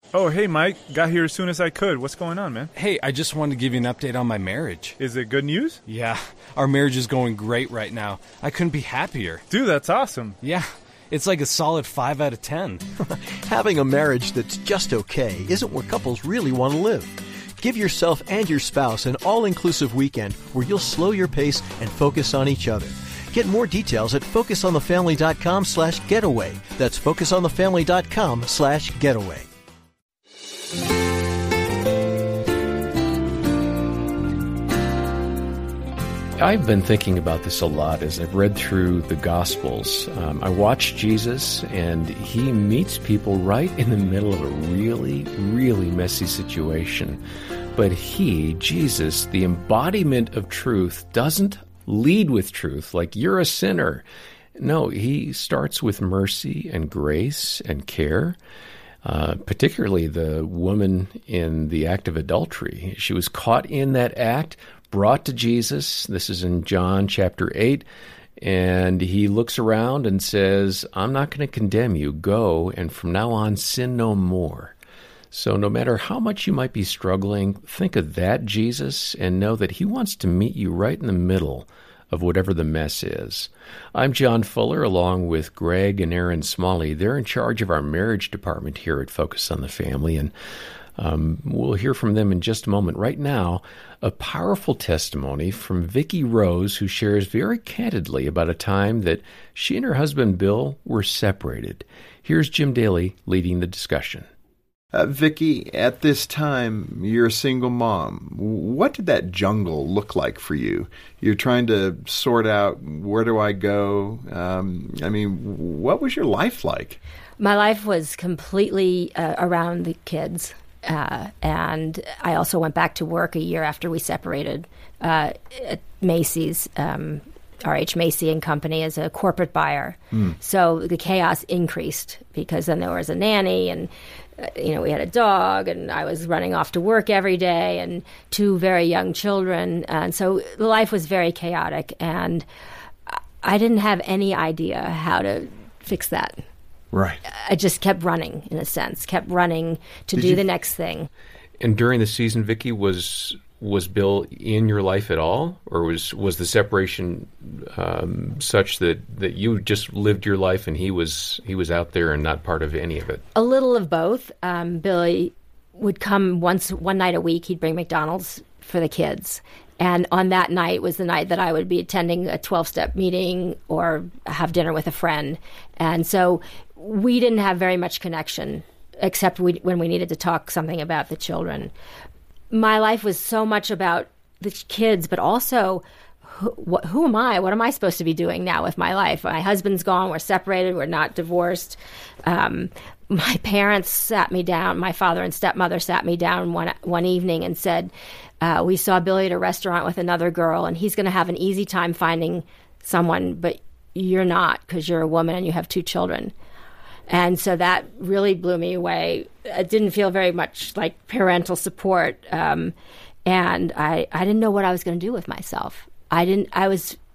Oh, hey, Mike. Got here as soon as I could. What's going on, man? Hey, I just wanted to give you an update on my marriage. Is it good news? Yeah, our marriage is going great right now. I couldn't be happier. Dude, that's awesome. Yeah, it's like a solid 5 out of 10. Having a marriage that's just okay isn't where couples really want to live. Give yourself and your spouse an all-inclusive weekend where you'll slow your pace and focus on each other. Get more details at focusonthefamily.com/getaway. That's focusonthefamily.com/getaway. I've been thinking about this a lot as I've read through the Gospels. I watch Jesus, and he meets people right in the middle of a really, really messy situation. But he, Jesus, the embodiment of truth, doesn't lead with truth like you're a sinner. No, he starts with mercy and grace and care. Particularly the woman in the act of adultery. She was caught in that act, brought to Jesus. This is in John chapter 8. And he looks around and says, I'm not going to condemn you. Go, and from now on, sin no more. So no matter how much you might be struggling, think of that Jesus and know that he wants to meet you right in the middle of whatever the mess is. I'm John Fuller, along with Greg and Aaron Smalley. They're in charge of our marriage department here at Focus on the Family, and we'll hear from them in just a moment. Right now, a powerful testimony from Vicki Rose, who shares very candidly about a time that she and her husband Bill were separated. Here's Jim Daly leading the discussion. Vicki, at this time, you're a single mom. What did that jungle look like for you? You're trying to sort out, where do I go? What was your life like? My life was completely around the kids. And I also went back to work a year after we separated at Macy's, R.H. Macy and Company, as a corporate buyer. So the chaos increased because then there was a nanny and we had a dog, and I was running off to work every day, and 2 very young children. And so life was very chaotic, and I didn't have any idea how to fix that. Right. I just kept running, in a sense, kept running to do the next thing. And during the season, Vicki, was Bill in your life at all? Or was the separation such that you just lived your life and he was out there and not part of any of it? A little of both. Billy would come one night a week. He'd bring McDonald's for the kids. And on that night was the night that I would be attending a 12-step meeting or have dinner with a friend. And so we didn't have very much connection, except when we needed to talk something about the children. My life was so much about the kids, but also who am I? What am I supposed to be doing now with my life? My husband's gone. We're separated. We're not divorced. My parents sat me down. My father and stepmother sat me down one evening and said, we saw Billy at a restaurant with another girl, and he's going to have an easy time finding someone, but you're not, because you're a woman and you have 2 children. And so that really blew me away. It didn't feel very much like parental support. And I didn't know what I was going to do with myself. My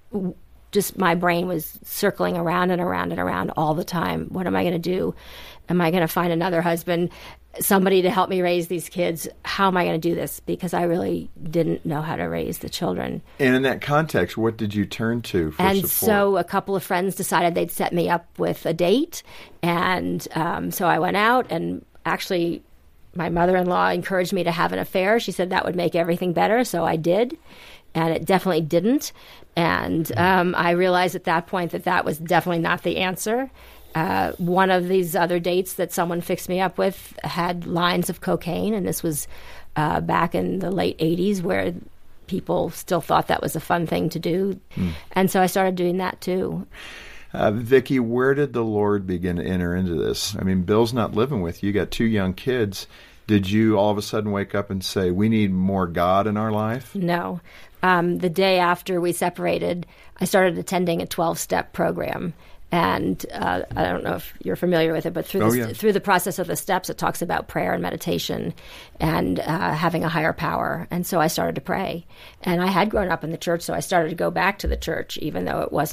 brain was circling around and around and around all the time. What am I going to do? Am I going to find another husband, somebody to help me raise these kids? How am I going to do this? Because I really didn't know how to raise the children. And in that context, what did you turn to for support? And so a couple of friends decided they'd set me up with a date. And so I went out, and actually my mother-in-law encouraged me to have an affair. She said that would make everything better, so I did. And it definitely didn't. And I realized at that point that was definitely not the answer. One of these other dates that someone fixed me up with had lines of cocaine, and this was back in the late 80s, where people still thought that was a fun thing to do. And so I started doing that too. Vicki, where did the Lord begin to enter into this? I mean, Bill's not living with you. You got 2 young kids. Did you all of a sudden wake up and say, we need more God in our life? No. The day after we separated, I started attending a 12-step program. And I don't know if you're familiar with it, but through the process of the steps, it talks about prayer and meditation and having a higher power. And so I started to pray. And I had grown up in the church, so I started to go back to the church, even though it wasn't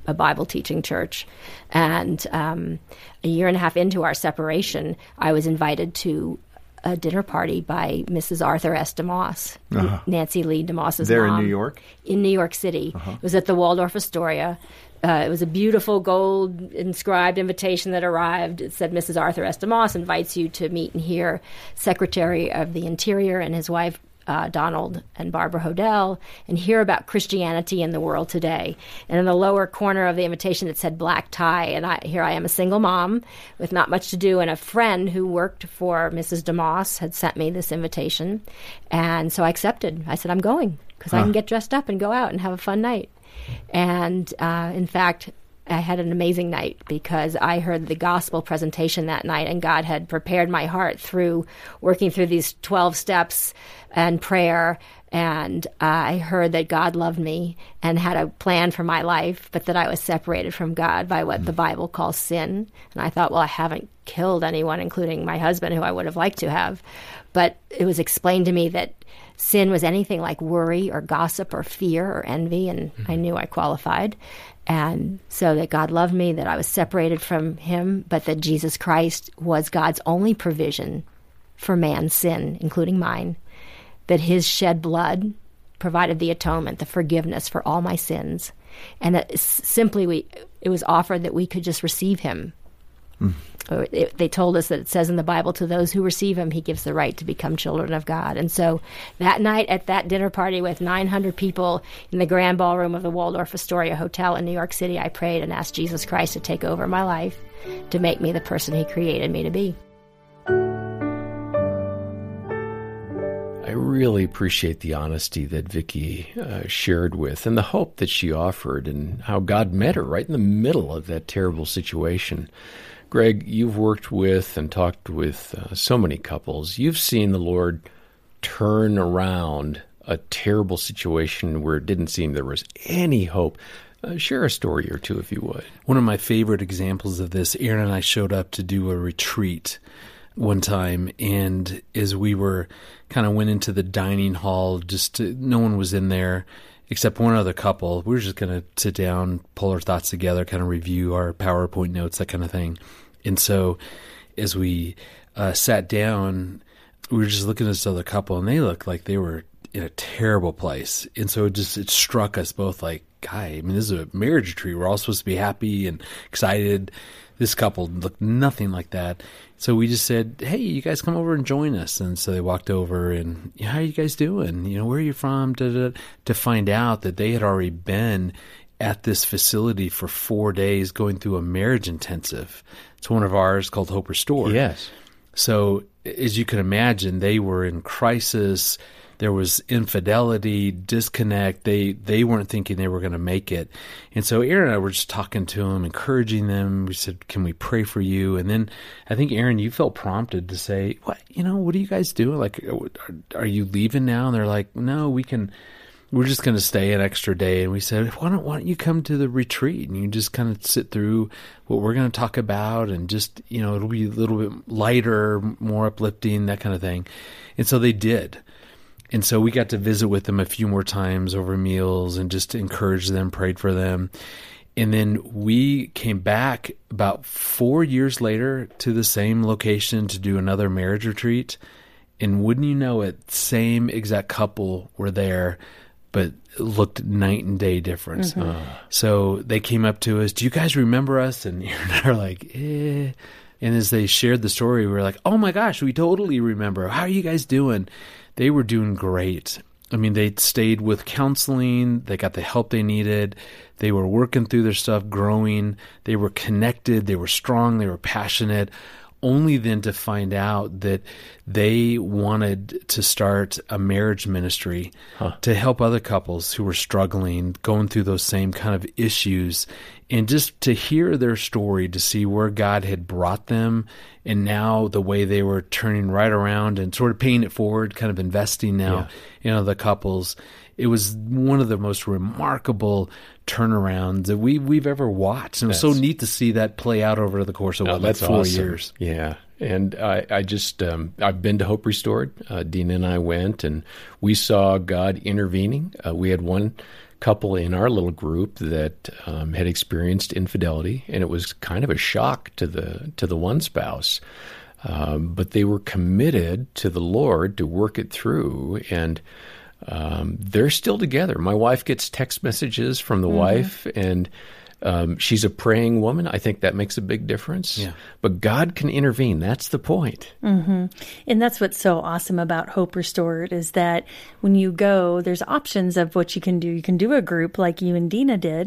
a Bible teaching church. And a year and a half into our separation, I was invited to a dinner party by Mrs. Arthur S. DeMoss, Nancy Lee DeMoss's There mom. in New York? In New York City. It was at the Waldorf Astoria. It was a beautiful gold inscribed invitation that arrived. It said, Mrs. Arthur S. DeMoss invites you to meet and hear Secretary of the Interior and his wife, Donald and Barbara Hodel, and hear about Christianity in the world today. And in the lower corner of the invitation, it said black tie. And here I am, a single mom with not much to do, and a friend who worked for Mrs. DeMoss had sent me this invitation. And so I accepted. I said, I'm going, because I can get dressed up and go out and have a fun night. And in fact, I had an amazing night because I heard the gospel presentation that night, and God had prepared my heart through working through these 12 steps and prayer. And I heard that God loved me and had a plan for my life, but that I was separated from God by what the Bible calls sin. And I thought, well, I haven't killed anyone, including my husband, who I would have liked to have. But it was explained to me that sin was anything like worry or gossip or fear or envy, and I knew I qualified. And so that God loved me, that I was separated from him, but that Jesus Christ was God's only provision for man's sin, including mine, that his shed blood provided the atonement, the forgiveness for all my sins, and that simply it was offered that we could just receive him. They told us that it says in the Bible, to those who receive him, he gives the right to become children of God. And so that night at that dinner party with 900 people in the grand ballroom of the Waldorf Astoria Hotel in New York City, I prayed and asked Jesus Christ to take over my life, to make me the person he created me to be. I really appreciate the honesty that Vicki shared with, and the hope that she offered, and how God met her right in the middle of that terrible situation. Greg, you've worked with and talked with so many couples. You've seen the Lord turn around a terrible situation where it didn't seem there was any hope. Share a story or two, if you would. One of my favorite examples of this, Aaron and I showed up to do a retreat one time, and as we were kind of went into the dining hall, no one was in there except one other couple. We were just going to sit down, pull our thoughts together, kind of review our PowerPoint notes, that kind of thing. And so as we sat down, we were just looking at this other couple, and they looked like they were in a terrible place. And so it struck us both like, this is a marriage retreat. We're all supposed to be happy and excited. This couple looked nothing like that. So we just said, hey, you guys come over and join us. And so they walked over and, how are you guys doing? Where are you from? To find out that they had already been at this facility for 4 days going through a marriage intensive. It's one of ours called Hope Restored. Yes. So as you can imagine, they were in crisis. There was infidelity, disconnect. They weren't thinking they were going to make it. And so Aaron and I were just talking to them, encouraging them. We said, can we pray for you? And then I think, Aaron, you felt prompted to say, what are you guys doing? Like, are you leaving now? And they're like, no, we're just going to stay an extra day. And we said, why don't you come to the retreat and you just kind of sit through what we're going to talk about, and just, it'll be a little bit lighter, more uplifting, that kind of thing. And so they did. And so we got to visit with them a few more times over meals and just encourage them, prayed for them. And then we came back about 4 years later to the same location to do another marriage retreat. And wouldn't you know it, same exact couple were there, but looked night and day difference. Mm-hmm. So they came up to us, do you guys remember us? And they're like, eh. And as they shared the story, we were like, oh my gosh, we totally remember. How are you guys doing? They were doing great. They stayed with counseling. They got the help they needed. They were working through their stuff, growing. They were connected. They were strong. They were passionate. Only then to find out that they wanted to start a marriage ministry to help other couples who were struggling, going through those same kind of issues, and just to hear their story, to see where God had brought them, and now the way they were turning right around and sort of paying it forward, kind of investing now in other couples. It was one of the most remarkable turnarounds that we've ever watched. And it was so neat to see that play out over the course of 4 awesome. years. Yeah. And I just, I've been to Hope Restored. Dina and I went, and we saw God intervening. We had one couple in our little group that had experienced infidelity, and it was kind of a shock to the one spouse. But they were committed to the Lord to work it through, and they're still together. My wife gets text messages from the wife, and she's a praying woman. I think that makes a big difference. Yeah. But God can intervene. That's the point. Mm-hmm. And that's what's so awesome about Hope Restored is that when you go, there's options of what you can do. You can do a group like you and Dina did,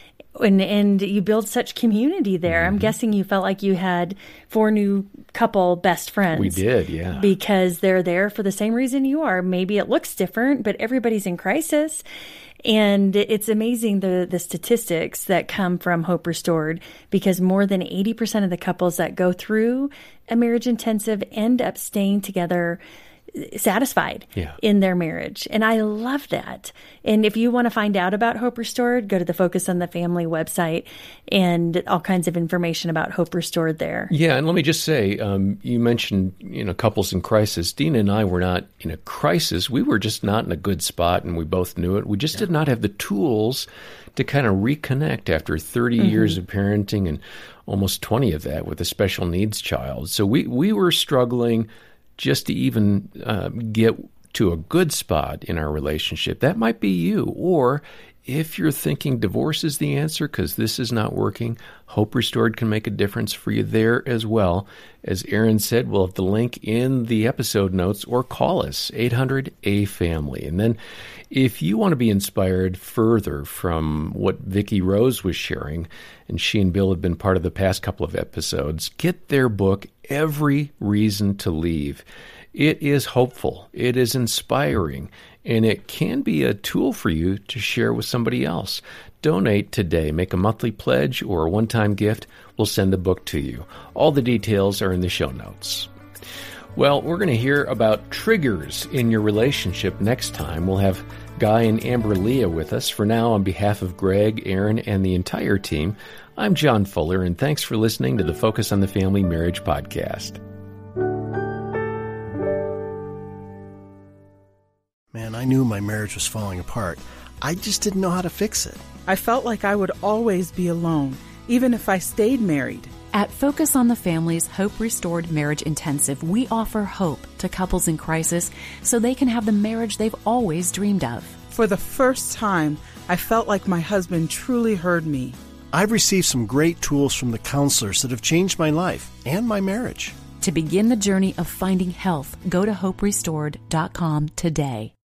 and you build such community there. Mm-hmm. I'm guessing you felt like you had 4 new couple best friends. We did, yeah. Because they're there for the same reason you are. Maybe it looks different, but everybody's in crisis. And it's amazing the statistics that come from Hope Restored, because more than 80% of the couples that go through a marriage intensive end up staying together satisfied in their marriage. And I love that. And if you want to find out about Hope Restored, go to the Focus on the Family website and all kinds of information about Hope Restored there. Yeah, and let me just say, you mentioned, couples in crisis. Dina and I were not in a crisis. We were just not in a good spot, and we both knew it. We just did not have the tools to kind of reconnect after 30 years of parenting and almost 20 of that with a special needs child. So we were struggling just to even get to a good spot in our relationship. That might be you. Or if you're thinking divorce is the answer because this is not working, Hope Restored can make a difference for you there as well. As Aaron said, we'll have the link in the episode notes, or call us, 800-A-FAMILY. And then if you want to be inspired further from what Vicki Rose was sharing, and she and Bill have been part of the past couple of episodes, get their book, Every Reason to Leave. It is hopeful, it is inspiring, and it can be a tool for you to share with somebody else. Donate today. Make a monthly pledge or a one-time gift. We'll send the book to you. All the details are in the show notes. Well, we're going to hear about triggers in your relationship next time. We'll have Guy and Amber Leah with us. For now, on behalf of Greg, Aaron, and the entire team, I'm John Fuller, and thanks for listening to the Focus on the Family Marriage podcast. Man, I knew my marriage was falling apart. I just didn't know how to fix it. I felt like I would always be alone, even if I stayed married. At Focus on the Family's Hope Restored Marriage Intensive, we offer hope to couples in crisis so they can have the marriage they've always dreamed of. For the first time, I felt like my husband truly heard me. I've received some great tools from the counselors that have changed my life and my marriage. To begin the journey of finding health, go to hoperestored.com today.